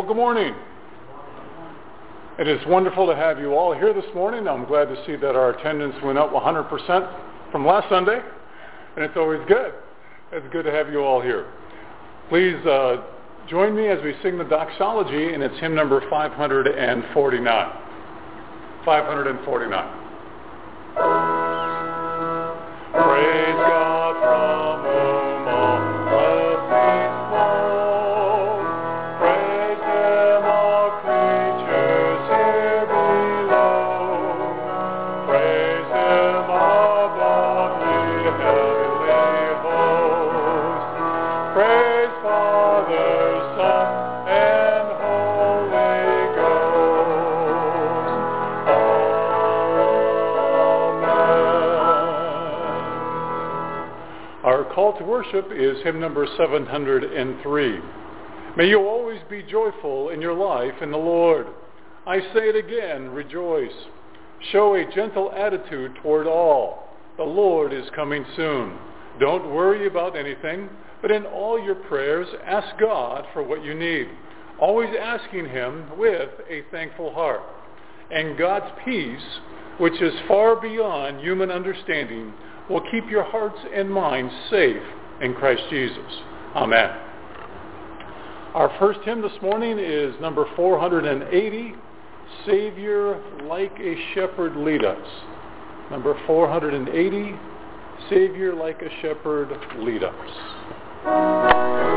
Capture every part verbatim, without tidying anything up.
good morning. It is wonderful to have you all here this morning. I'm glad to see that our attendance went up one hundred percent from last Sunday, and it's always good. It's good to have you all here. Please uh, join me as we sing the doxology, and it's hymn number five hundred forty-nine. five hundred forty-nine. Praise God from whom all blessings flow. Praise Him, all creatures here below. Praise Him above the heavenly hosts. Praise Father, Son, and Holy Ghost. Amen. Our call to worship is hymn number seven hundred three. May you always be joyful in your life in the Lord. I say it again, rejoice. Show a gentle attitude toward all. The Lord is coming soon. Don't worry about anything, but in all your prayers, ask God for what you need, always asking Him with a thankful heart. And God's peace, which is far beyond human understanding, will keep your hearts and minds safe in Christ Jesus. Amen. Our first hymn this morning is number four hundred eighty, Savior, Like a Shepherd Lead Us. Number four hundred eighty, Savior, Like a Shepherd Lead Us.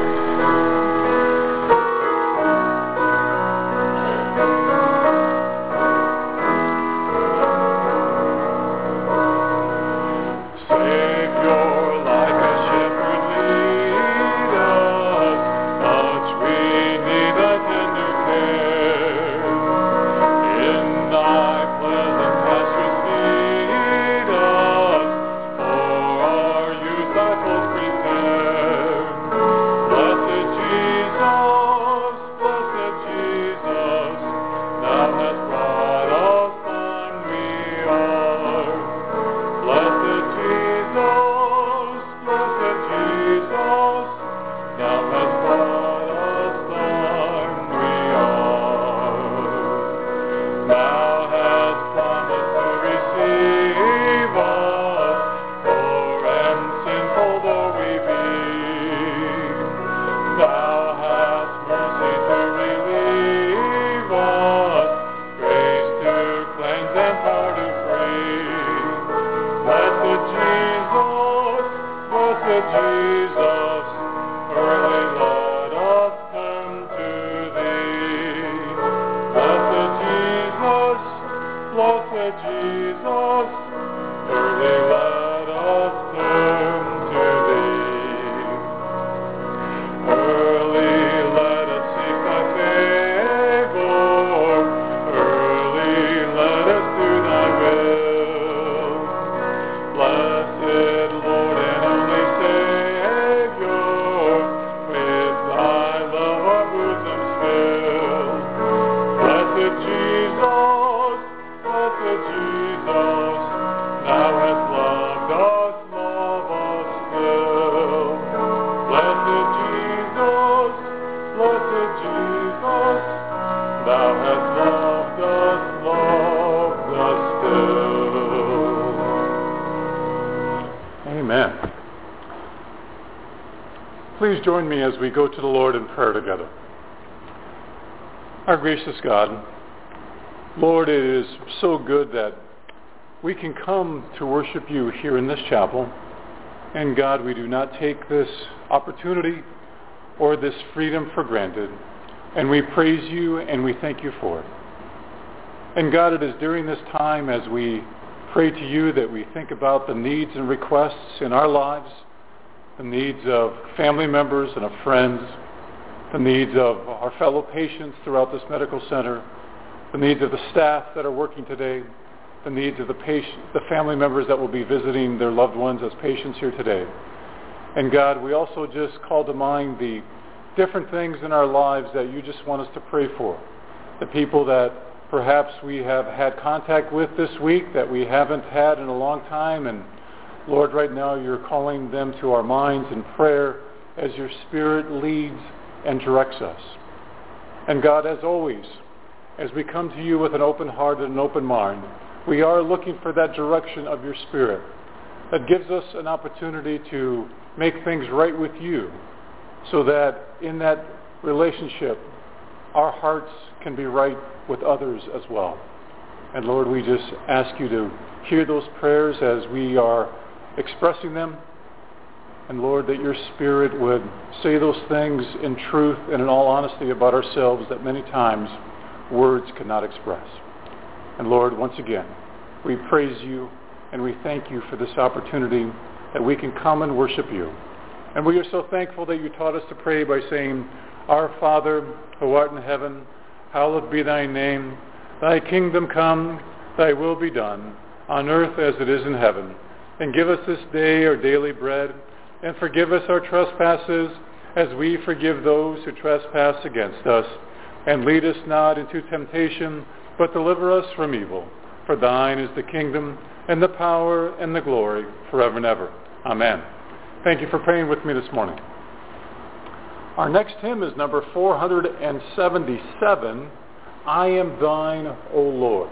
Please join me as we go to the Lord in prayer together. Our gracious God, Lord, it is so good that we can come to worship you here in this chapel. And God, we do not take this opportunity or this freedom for granted. And we praise you and we thank you for it. And God, it is during this time as we pray to you that we think about the needs and requests in our lives, the needs of family members and of friends, the needs of our fellow patients throughout this medical center, the needs of the staff that are working today, the needs of the patient, the family members that will be visiting their loved ones as patients here today. And God, we also just call to mind the different things in our lives that you just want us to pray for. The people that perhaps we have had contact with this week that we haven't had in a long time, and Lord, right now you're calling them to our minds in prayer as your Spirit leads and directs us. And God, as always, as we come to you with an open heart and an open mind, we are looking for that direction of your Spirit that gives us an opportunity to make things right with you, so that in that relationship, our hearts can be right with others as well. And Lord, we just ask you to hear those prayers as we are expressing them. And Lord, that your Spirit would say those things in truth and in all honesty about ourselves that many times words cannot express. And Lord, once again, we praise you and we thank you for this opportunity that we can come and worship you. And we are so thankful that you taught us to pray by saying, Our Father, who art in heaven, hallowed be thy name. Thy kingdom come, thy will be done, on earth as it is in heaven. And give us this day our daily bread, and forgive us our trespasses, as we forgive those who trespass against us. And lead us not into temptation, but deliver us from evil. For thine is the kingdom, and the power, and the glory, forever and ever. Amen. Thank you for praying with me this morning. Our next hymn is number four hundred seventy-seven, I Am Thine, O Lord.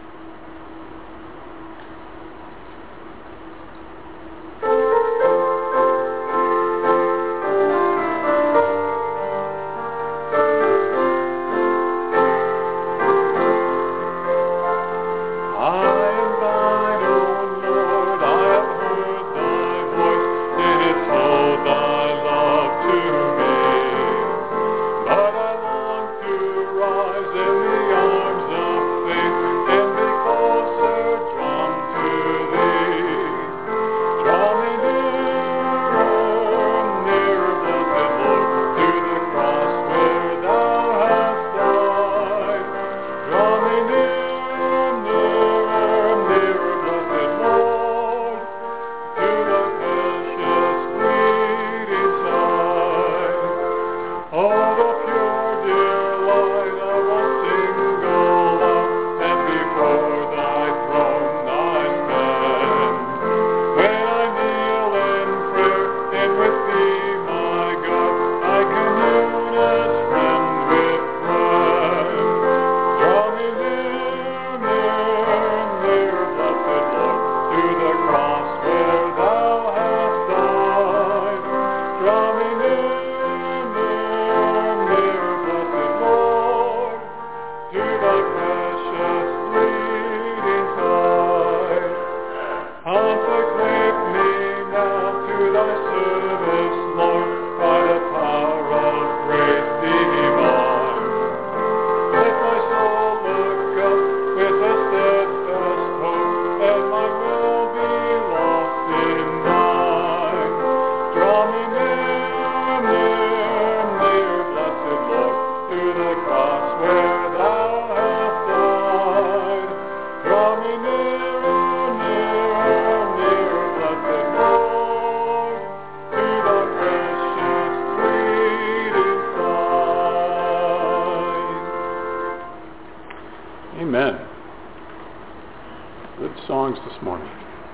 This morning.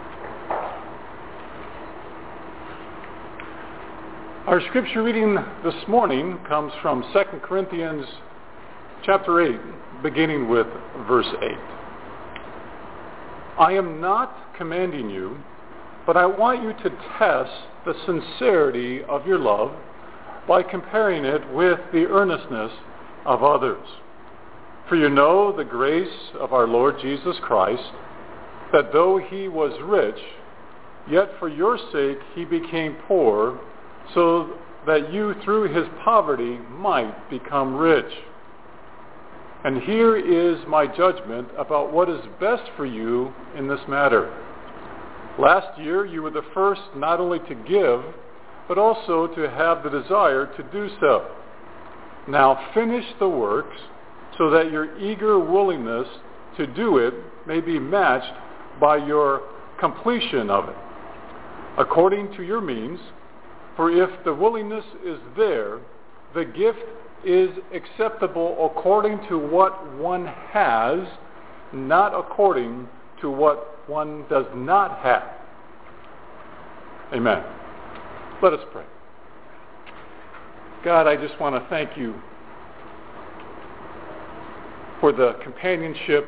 Our scripture reading this morning comes from Second Corinthians chapter eight, beginning with verse eight. I am not commanding you, but I want you to test the sincerity of your love by comparing it with the earnestness of others. For you know the grace of our Lord Jesus Christ, that though he was rich, yet for your sake he became poor, so that you through his poverty might become rich. And here is my judgment about what is best for you in this matter. Last year you were the first not only to give, but also to have the desire to do so. Now finish the works, so that your eager willingness to do it may be matched by your completion of it, according to your means. For if the willingness is there, the gift is acceptable according to what one has, not according to what one does not have. Amen. Let us pray. God, I just want to thank you for the companionship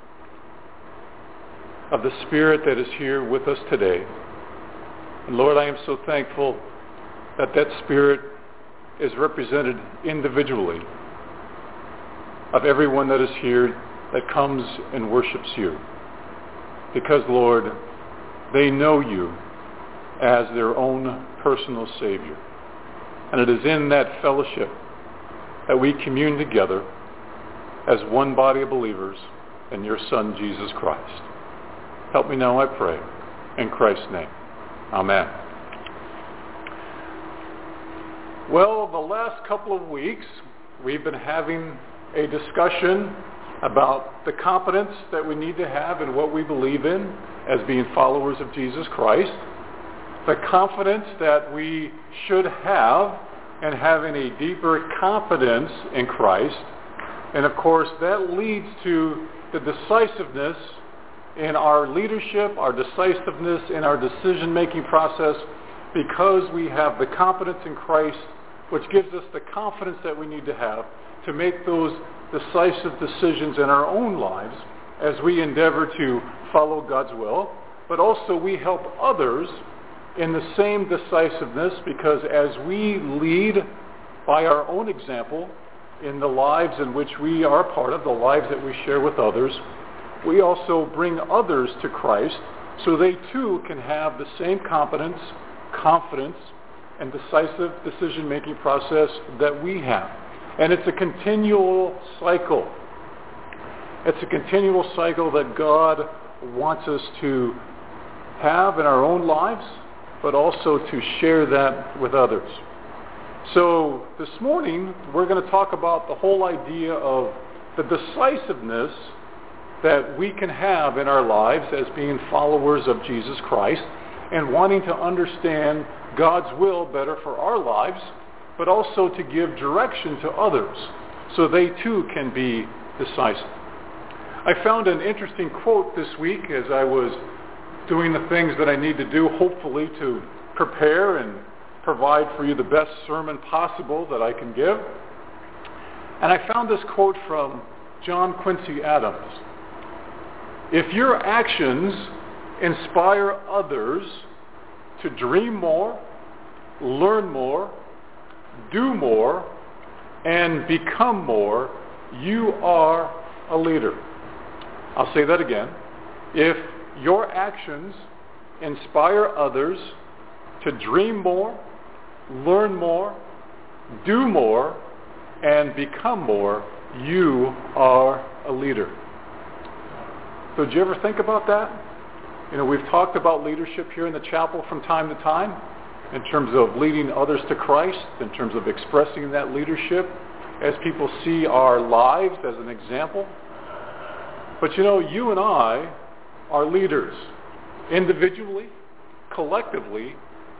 of the Spirit that is here with us today. And Lord, I am so thankful that that Spirit is represented individually of everyone that is here that comes and worships you. Because, Lord, they know you as their own personal Savior. And it is in that fellowship that we commune together as one body of believers in your Son, Jesus Christ. Help me now, I pray, in Christ's name. Amen. Well, the last couple of weeks, we've been having a discussion about the confidence that we need to have in what we believe in as being followers of Jesus Christ, the confidence that we should have in having a deeper confidence in Christ, and of course that leads to the decisiveness in our leadership, our decisiveness in our decision-making process, because we have the confidence in Christ, which gives us the confidence that we need to have to make those decisive decisions in our own lives as we endeavor to follow God's will. But also we help others in the same decisiveness, because as we lead by our own example in the lives in which we are a part of, the lives that we share with others, we also bring others to Christ so they too can have the same competence, confidence, and decisive decision-making process that we have. And it's a continual cycle. It's a continual cycle that God wants us to have in our own lives, but also to share that with others. So this morning, we're going to talk about the whole idea of the decisiveness that we can have in our lives as being followers of Jesus Christ and wanting to understand God's will better for our lives, but also to give direction to others so they too can be decisive. I found an interesting quote this week as I was doing the things that I need to do, hopefully, to prepare and provide for you the best sermon possible that I can give. And I found this quote from John Quincy Adams. If your actions inspire others to dream more, learn more, do more, and become more, you are a leader. I'll say that again. If your actions inspire others to dream more, learn more, do more, and become more, you are a leader. So did you ever think about that? You know, we've talked about leadership here in the chapel from time to time in terms of leading others to Christ, in terms of expressing that leadership as people see our lives as an example. But you know, you and I are leaders. Individually, collectively,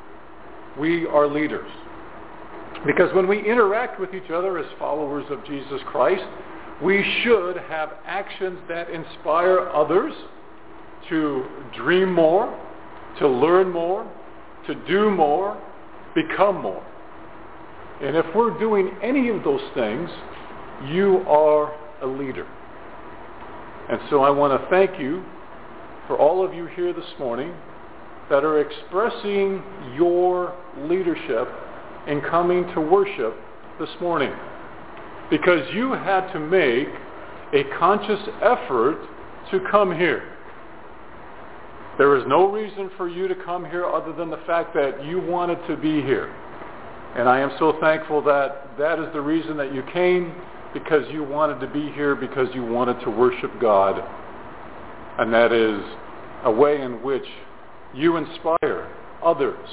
we are leaders. Because when we interact with each other as followers of Jesus Christ, we should have actions that inspire others to dream more, to learn more, to do more, become more. And if we're doing any of those things, you are a leader. And so I want to thank you for all of you here this morning that are expressing your leadership in coming to worship this morning. Because you had to make a conscious effort to come here. There is no reason for you to come here other than the fact that you wanted to be here. And I am so thankful that that is the reason that you came, because you wanted to be here, because you wanted to worship God. And that is a way in which you inspire others.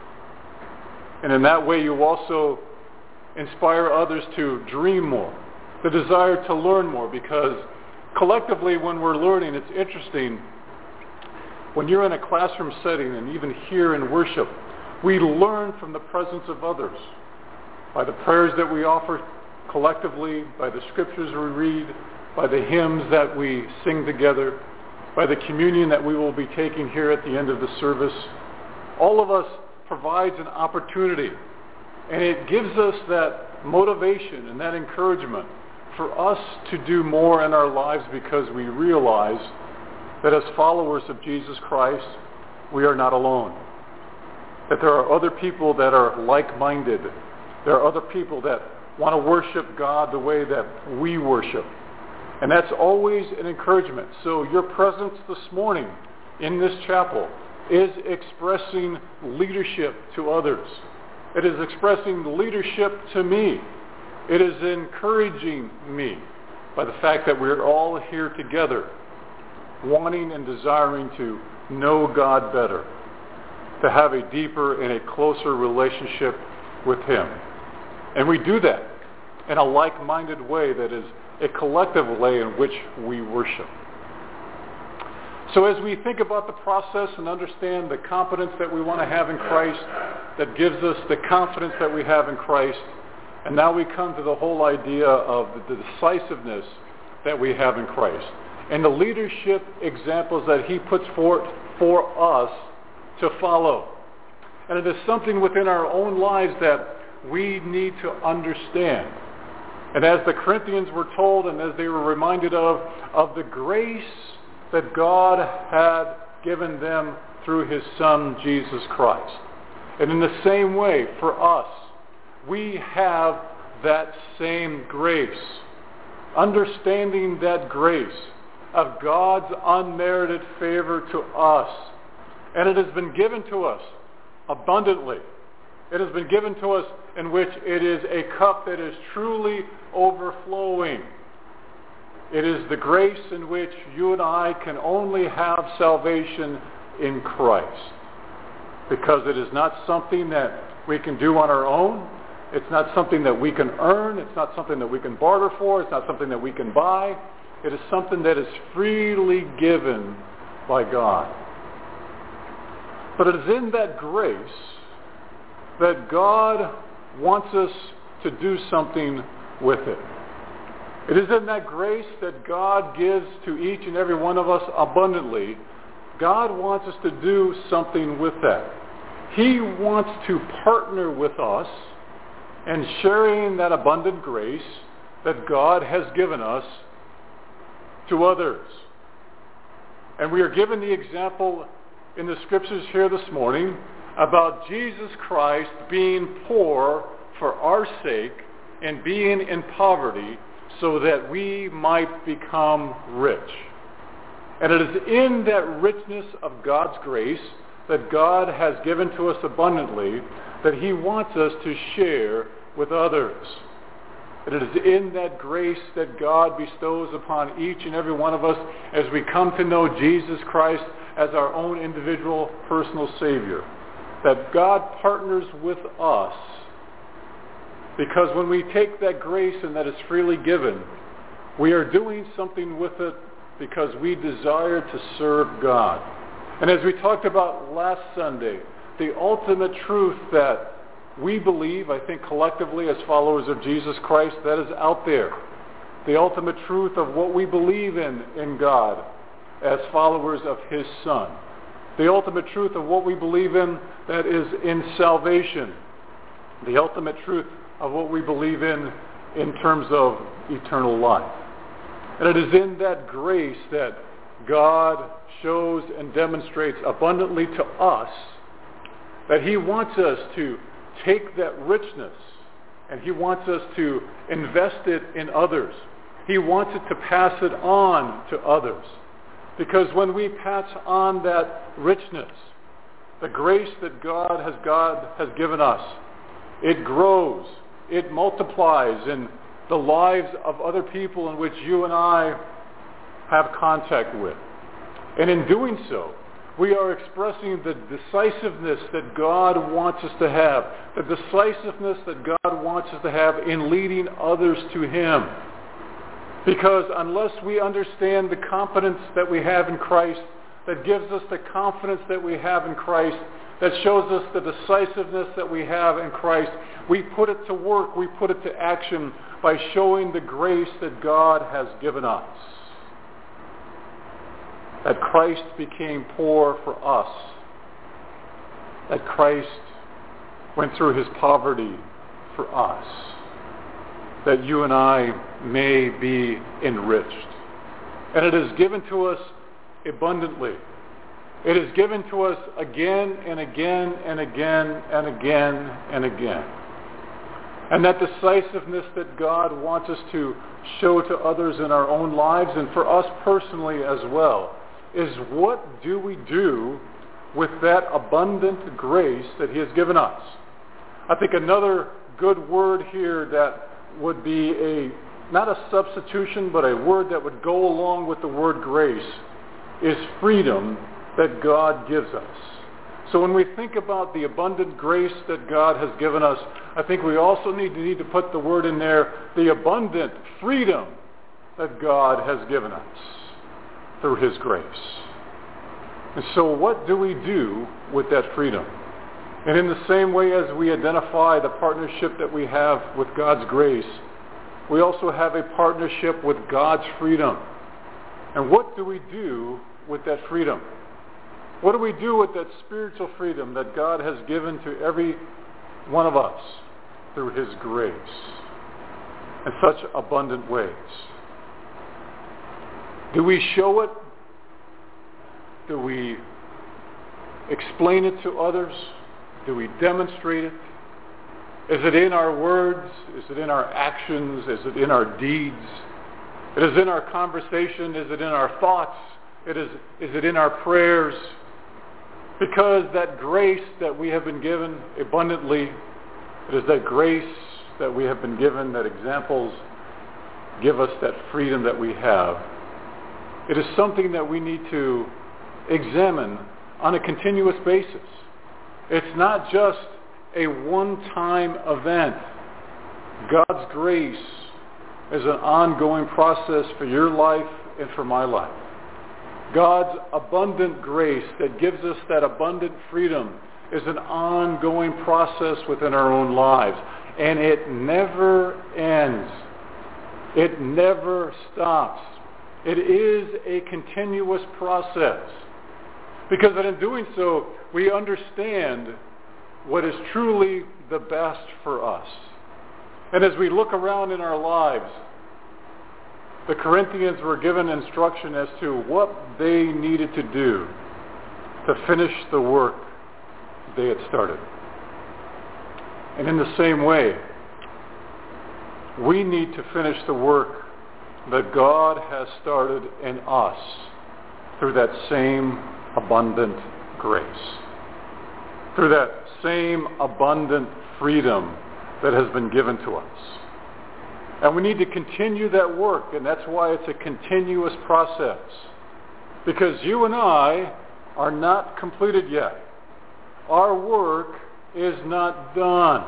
And in that way you also inspire others to dream more, the desire to learn more, because collectively when we're learning, it's interesting, when you're in a classroom setting and even here in worship, we learn from the presence of others, by the prayers that we offer collectively, by the scriptures we read, by the hymns that we sing together, by the communion that we will be taking here at the end of the service. All of us provides an opportunity, and it gives us that motivation and that encouragement for us to do more in our lives because we realize that as followers of Jesus Christ, we are not alone. That there are other people that are like-minded. There are other people that want to worship God the way that we worship. And that's always an encouragement. So your presence this morning in this chapel is expressing leadership to others. It is expressing leadership to me. It is encouraging me by the fact that we're all here together, wanting and desiring to know God better, to have a deeper and a closer relationship with Him. And we do that in a like-minded way that is a collective way in which we worship. So as we think about the process and understand the confidence that we want to have in Christ, that gives us the confidence that we have in Christ, and now we come to the whole idea of the decisiveness that we have in Christ, and the leadership examples that He puts forth for us to follow. And it is something within our own lives that we need to understand. And as the Corinthians were told, and as they were reminded of, of the grace that God had given them through His Son, Jesus Christ. And in the same way, for us, we have that same grace. Understanding that grace of God's unmerited favor to us. And it has been given to us abundantly. It has been given to us in which it is a cup that is truly overflowing. It is the grace in which you and I can only have salvation in Christ. Because it is not something that we can do on our own. It's not something that we can earn. It's not something that we can barter for. It's not something that we can buy. It is something that is freely given by God. But it is in that grace that God wants us to do something with it. It is in that grace that God gives to each and every one of us abundantly. God wants us to do something with that. He wants to partner with us in sharing that abundant grace that God has given us to others. And we are given the example in the scriptures here this morning about Jesus Christ being poor for our sake and being in poverty so that we might become rich. And it is in that richness of God's grace that God has given to us abundantly that He wants us to share with others. And it is in that grace that God bestows upon each and every one of us as we come to know Jesus Christ as our own individual personal Savior, that God partners with us. Because when we take that grace and that is freely given, we are doing something with it because we desire to serve God. And as we talked about last Sunday, the ultimate truth that we believe, I think collectively as followers of Jesus Christ, that is out there. The ultimate truth of what we believe in in God as followers of His Son. The ultimate truth of what we believe in that is in salvation. The ultimate truth of what we believe in in terms of eternal life. And it is in that grace that God shows and demonstrates abundantly to us that He wants us to take that richness and He wants us to invest it in others. He wants it to pass it on to others. Because when we pass on that richness, the grace that God has, God has given us, it grows, it multiplies in the lives of other people in which you and I have contact with. And in doing so, we are expressing the decisiveness that God wants us to have, the decisiveness that God wants us to have in leading others to Him. Because unless we understand the confidence that we have in Christ, that gives us the confidence that we have in Christ, that shows us the decisiveness that we have in Christ, we put it to work, we put it to action by showing the grace that God has given us. That Christ became poor for us. That Christ went through His poverty for us. that you and I may be enriched. And it is given to us abundantly. It is given to us again and again and again and again and again. And that decisiveness that God wants us to show to others in our own lives and for us personally as well is, what do we do with that abundant grace that he has given us? I think another good word here that would be a, not a substitution, but a word that would go along with the word grace is freedom that God gives us. So when we think about the abundant grace that God has given us, I think we also need to, need to put the word in there, the abundant freedom that God has given us through his grace. And so what do we do with that freedom? And in the same way as we identify the partnership that we have with God's grace, we also have a partnership with God's freedom. And what do we do with that freedom? What do we do with that spiritual freedom that God has given to every one of us through his grace in such abundant ways? Do we show it? Do we explain it to others? Do we demonstrate it? Is it in our words? Is it in our actions? Is it in our deeds? It is in our conversation. Is it in our thoughts? It is, is it in our prayers? Because that grace that we have been given abundantly, it is that grace that we have been given, that examples give us that freedom that we have. It is something that we need to examine on a continuous basis. It's not just a one-time event. God's grace is an ongoing process for your life and for my life. God's abundant grace that gives us that abundant freedom is an ongoing process within our own lives. And it never ends. It never stops. It is a continuous process. Because in doing so, we understand what is truly the best for us. And as we look around in our lives, the Corinthians were given instruction as to what they needed to do to finish the work they had started. And in the same way, we need to finish the work that God has started in us through that same abundant grace, through that same abundant freedom that has been given to us. And we need to continue that work, and that's why it's a continuous process. Because you and I are not completed yet. Our work is not done.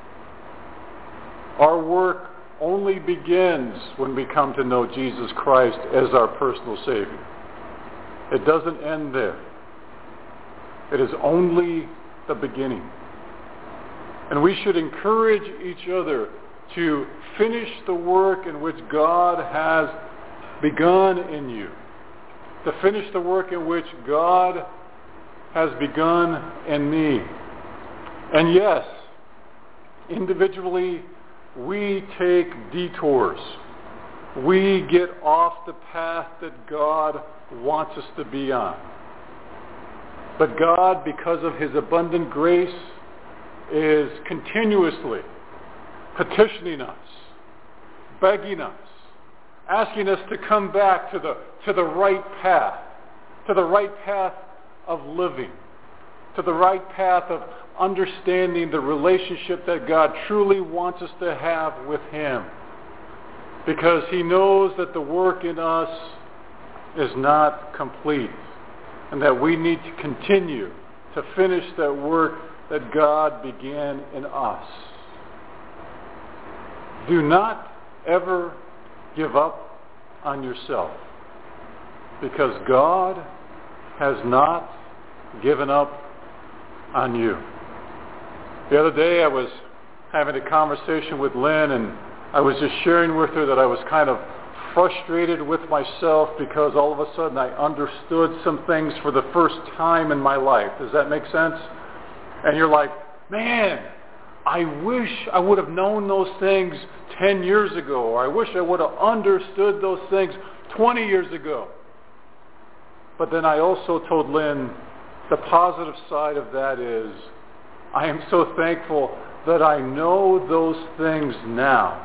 Our work only begins when we come to know Jesus Christ as our personal Savior. It doesn't end there. It is only the beginning. And we should encourage each other to finish the work in which God has begun in you. To finish the work in which God has begun in me. And yes, individually, we take detours. We get off the path that God wants us to be on. But God, because of his abundant grace, is continuously petitioning us, begging us, asking us to come back to the, to the right path, to the right path of living, to the right path of understanding the relationship that God truly wants us to have with him. Because he knows that the work in us is not complete, and that we need to continue to finish that work that God began in us. Do not ever give up on yourself, because God has not given up on you. The other day I was having a conversation with Lynn, and I was just sharing with her that I was kind of frustrated with myself because all of a sudden I understood some things for the first time in my life. Does that make sense? And you're like, man, I wish I would have known those things ten years ago, or I wish I would have understood those things twenty years ago. But then I also told Lynn, the positive side of that is, I am so thankful that I know those things now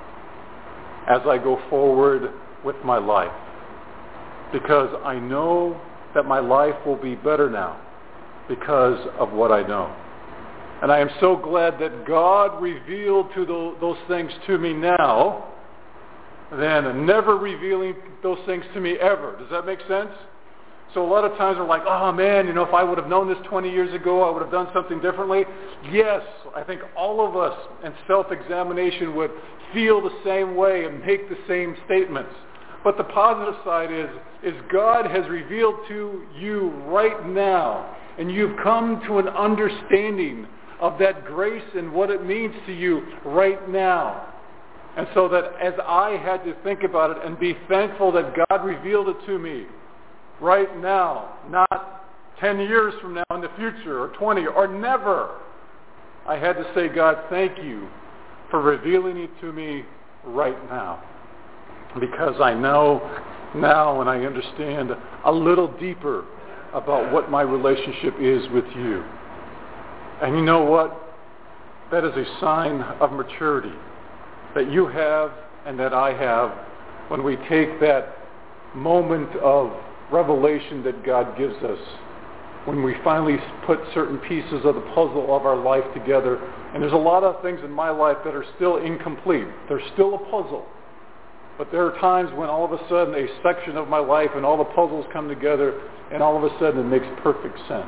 as I go forward with my life. Because I know that my life will be better now because of what I know. And I am so glad that God revealed to the, those things to me now than never revealing those things to me ever. Does that make sense? So a lot of times we're like, oh man, you know, if I would have known this twenty years ago, I would have done something differently. Yes, I think all of us in self-examination would feel the same way and make the same statements. But the positive side is, is God has revealed to you right now, and you've come to an understanding of that grace and what it means to you right now. And so that as I had to think about it and be thankful that God revealed it to me right now, not ten years from now in the future, or twenty, or never, I had to say, God, thank you for revealing it to me right now. Because I know now and I understand a little deeper about what my relationship is with you. And you know what? That is a sign of maturity that you have and that I have when we take that moment of revelation that God gives us, when we finally put certain pieces of the puzzle of our life together. And there's a lot of things in my life that are still incomplete. They're still a puzzle. But there are times when all of a sudden a section of my life and all the puzzles come together, and all of a sudden it makes perfect sense.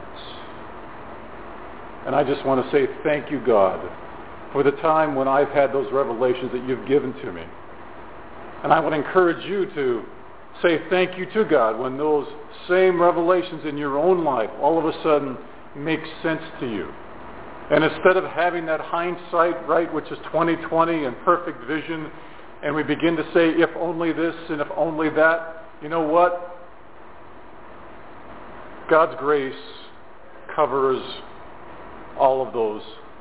And I just want to say thank you, God, for the time when I've had those revelations that you've given to me. And I would encourage you to say thank you to God when those same revelations in your own life all of a sudden make sense to you. And instead of having that hindsight, right, which is twenty twenty and perfect vision, and we begin to say, if only this and if only that, you know what? God's grace covers all of those.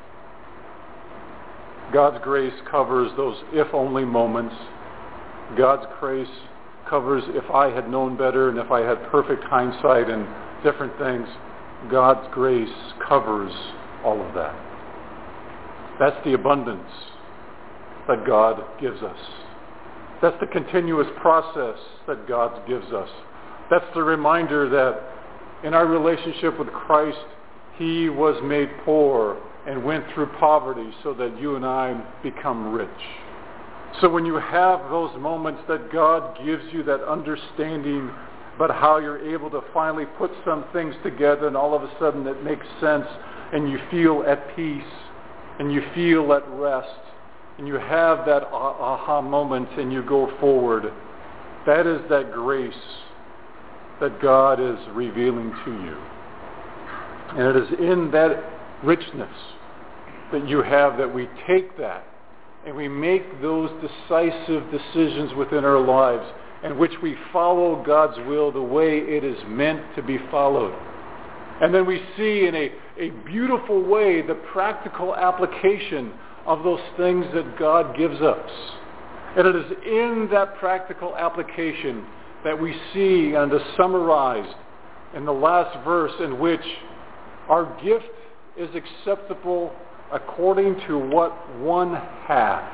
God's grace covers those if only moments. God's grace covers if I had known better and if I had perfect hindsight and different things. God's grace covers all of that. That's the abundance that God gives us. That's the continuous process that God gives us. That's the reminder that in our relationship with Christ, He was made poor and went through poverty so that you and I become rich. So when you have those moments that God gives you that understanding about how you're able to finally put some things together and all of a sudden it makes sense and you feel at peace and you feel at rest and you have that aha moment and you go forward, that is that grace that God is revealing to you. And it is in that richness that you have that we take that and we make those decisive decisions within our lives in which we follow God's will the way it is meant to be followed. And then we see in a, a beautiful way the practical application of those things that God gives us. And it is in that practical application that we see, and is summarized in the last verse, in which our gift is acceptable according to what one has.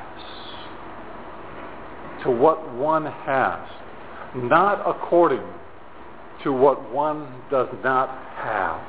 To what one has. Not according to what one does not have.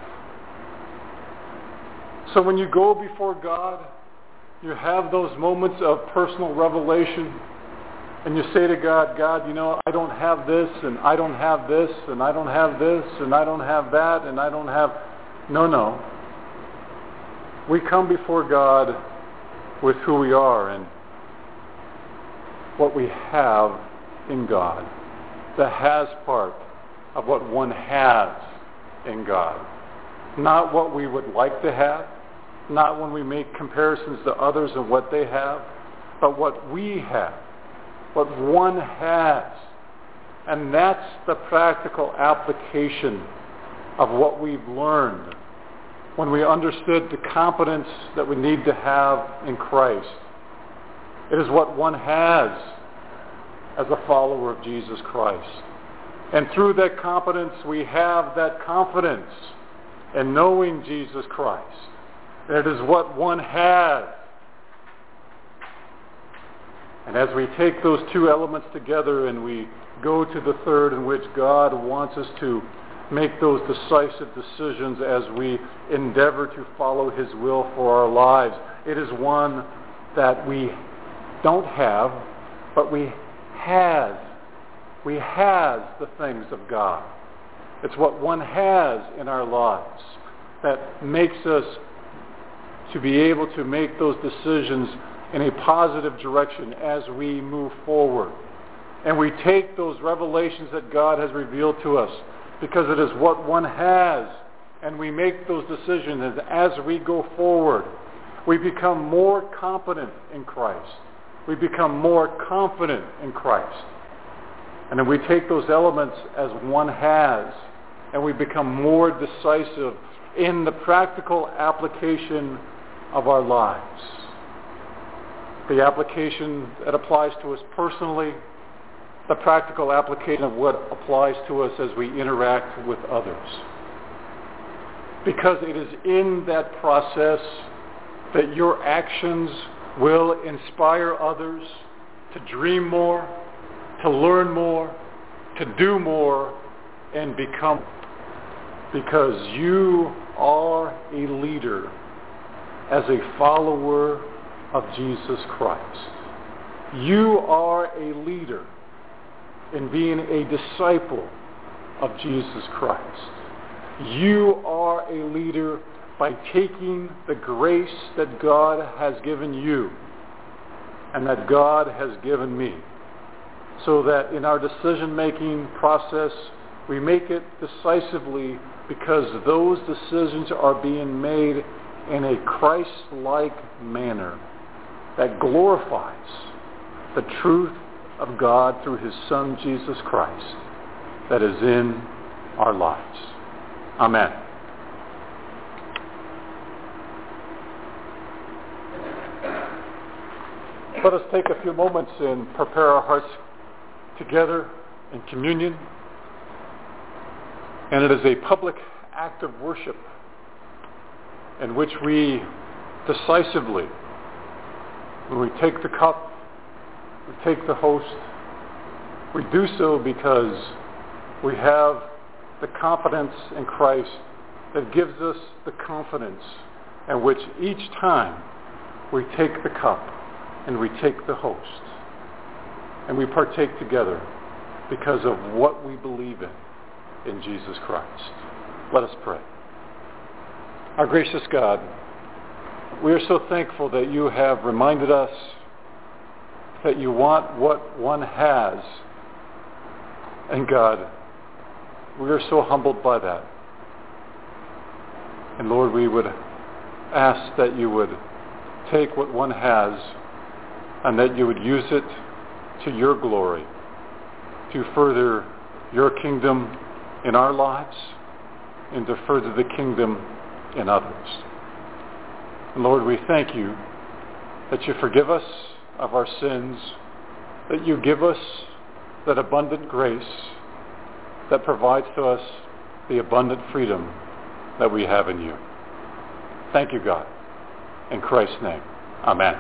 So when you go before God, you have those moments of personal revelation, and you say to God, God, you know, I don't have this, and I don't have this, and I don't have this, and I don't have that, and I don't have... No, no. We come before God with who we are and what we have in God. The has part of what one has in God. Not what we would like to have, not when we make comparisons to others and what they have, but what we have, what one has. And that's the practical application of what we've learned when we understood the confidence that we need to have in Christ. It is what one has as a follower of Jesus Christ. And through that confidence, we have that confidence in knowing Jesus Christ. It is what one has. And as we take those two elements together and we go to the third, in which God wants us to make those decisive decisions as we endeavor to follow His will for our lives, it is one that we don't have, but we has. We has the things of God. It's what one has in our lives that makes us to be able to make those decisions in a positive direction as we move forward. And we take those revelations that God has revealed to us because it is what one has, and we make those decisions, and as we go forward, we become more confident in Christ. We become more confident in Christ. And then we take those elements as one has, and we become more decisive in the practical application of our lives. The application that applies to us personally, the practical application of what applies to us as we interact with others. Because it is in that process that your actions will inspire others to dream more, to learn more, to do more, and become. Because you are a leader as a follower of Jesus Christ. You are a leader in being a disciple of Jesus Christ. You are a leader by taking the grace that God has given you and that God has given me, so that in our decision-making process, we make it decisively because those decisions are being made in a Christ-like manner that glorifies the truth of God through His Son, Jesus Christ, that is in our lives. Amen. Let us take a few moments and prepare our hearts together in communion. And it is a public act of worship in which we decisively, when we take the cup, we take the host, we do so because we have the confidence in Christ that gives us the confidence in which each time we take the cup and we take the host and we partake together because of what we believe in, in Jesus Christ. Let us pray. Our gracious God, we are so thankful that you have reminded us that you want what one has. And God, we are so humbled by that. And Lord, we would ask that you would take what one has and that you would use it to your glory, to further your kingdom in our lives and to further the kingdom in others. And Lord, we thank you that you forgive us of our sins, that you give us that abundant grace that provides to us the abundant freedom that we have in you. Thank you, God. In Christ's name, amen.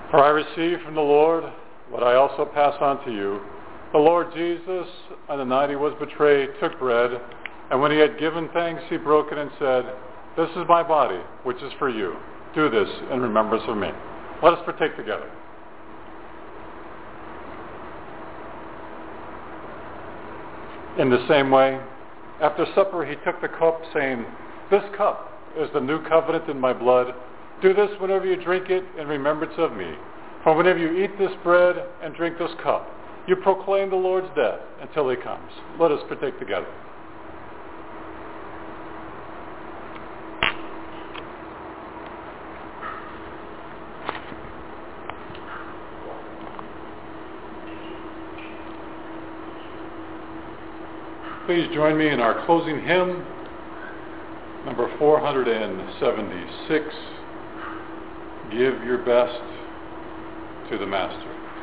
For I received from the Lord what I also pass on to you. The Lord Jesus, on the night he was betrayed, took bread, and when he had given thanks, he broke it and said, "This is my body, which is for you. Do this in remembrance of me." Let us partake together. In the same way, after supper, he took the cup, saying, "This cup is the new covenant in my blood. Do this whenever you drink it in remembrance of me. For whenever you eat this bread and drink this cup, you proclaim the Lord's death until he comes." Let us partake together. Please join me in our closing hymn, number four hundred seventy-six, "Give Your Best to the Master."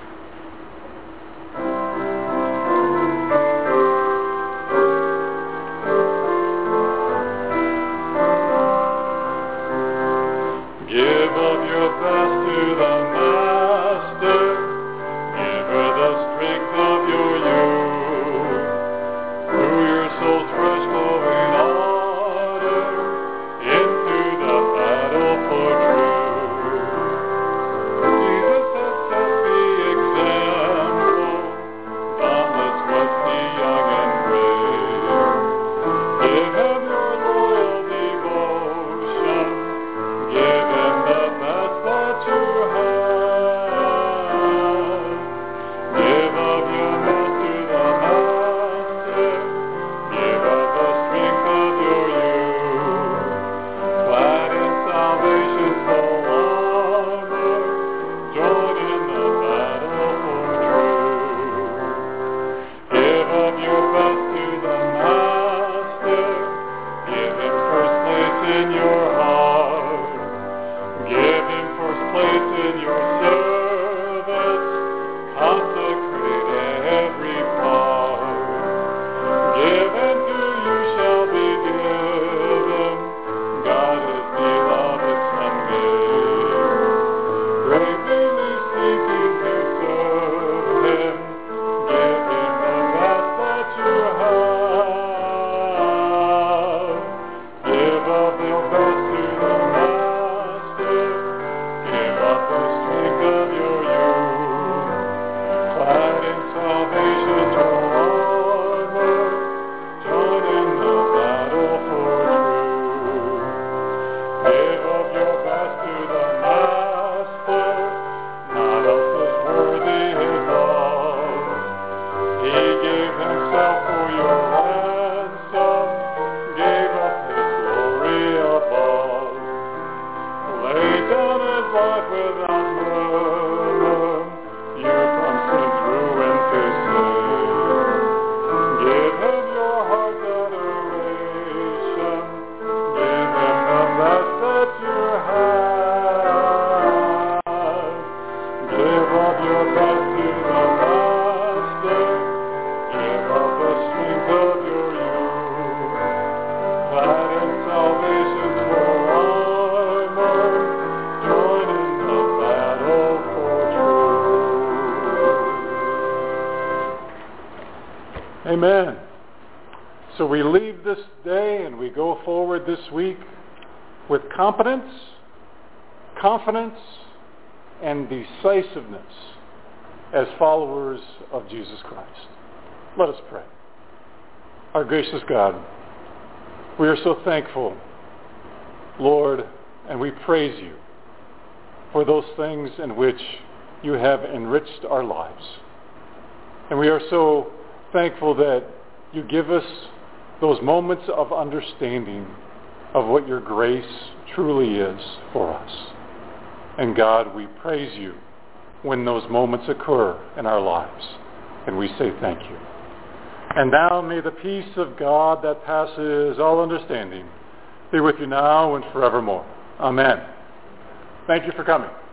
Give of your best to the Master, give her the strength of your youth, through your soul's fresh flowing water, into the battle for truth. Jesus has set the example, dauntless was he young and brave. Give him your loyal devotion, give him the best that you have. Give of your best to the Master, give of the strength of your youth, clad in salvation's full armor, join in the battle for truth. Give of your best to the Master, give him first place in your heart, give him first place in your service, consecrate every part. Give and to you shall be given, God is beloved someday. Gravely seeking to serve him, give him the best that you have. Give of your best to the Master, give of the strength of your youth, clad in salvation's full armor, join in the battle for truth. Give of your best to the Master, not else is worthy his love. He gave himself for your ransom, gave up his glory above, laid down his life without murmur, you from sin's ruin to save. Give him your heart's adoration, give him the best that you have. Give of your best to the Master, give of the strength of your youth, clad in salvation's full armor, join in the battle for truth. Amen. So we leave this day and we go forward this week with competence, confidence, and decisiveness as followers of Jesus Christ. Let us pray. Our gracious God, we are so thankful, Lord, and we praise you for those things in which you have enriched our lives. And we are so thankful that you give us those moments of understanding of what your grace truly is for us. And God, we praise you when those moments occur in our lives. And we say thank you. And now may the peace of God that passes all understanding be with you now and forevermore. Amen. Thank you for coming.